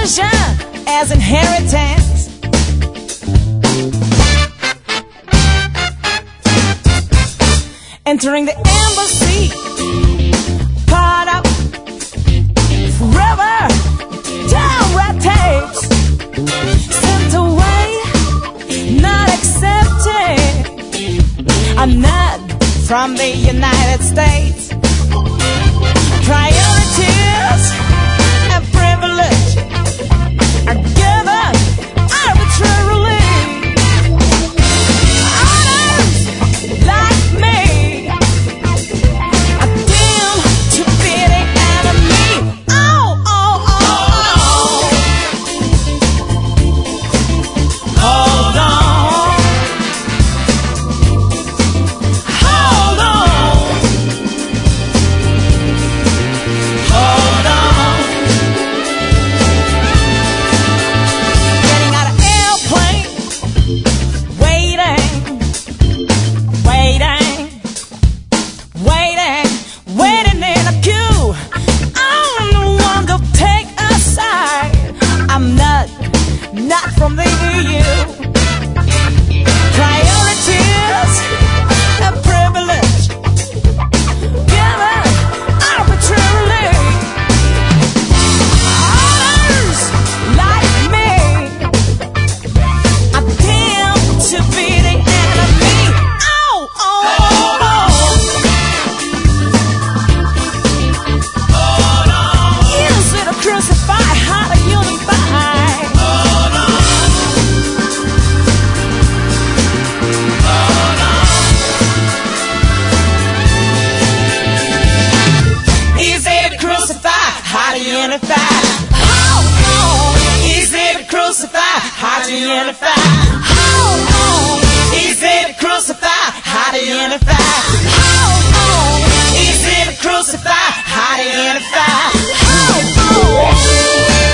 illusion as inheritance. Entering the embassy, part up forever, down red tapes, sent away, not accepted. I'm not from the United States. Priorities and privilege are given arbitrarily. Others, like me, are doomed to be the enemy. Oh, oh, oh, oh. Hold on. Hold on. Hold on. Getting out of airplane, waiting, waiting, waiting, waiting in a queue. I'm the one to take a side. I'm not from the EU. Priorities and privilege given arbitrarily. Others, like me, are doomed to be the enemy. Oh, oh, oh. Easy to crucify, hard to unify. Easy to crucify, hard to unify. Oh, oh. Easy to crucify, hard to unify. Oh, oh. Easy to crucify, hard to unify. Oh, oh. Easy to crucify, hard to unify. Oh, oh.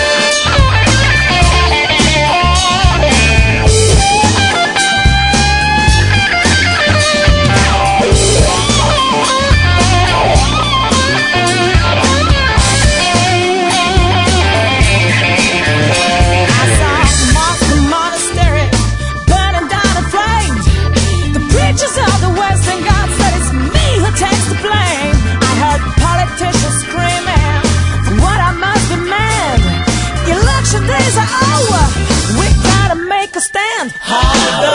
I saw Moscow monastery burning down in flames. The preachers of the Western God said it's me who takes the blame. I heard politicians screaming for what I must demand. Election days are over. We gotta make a stand. Hold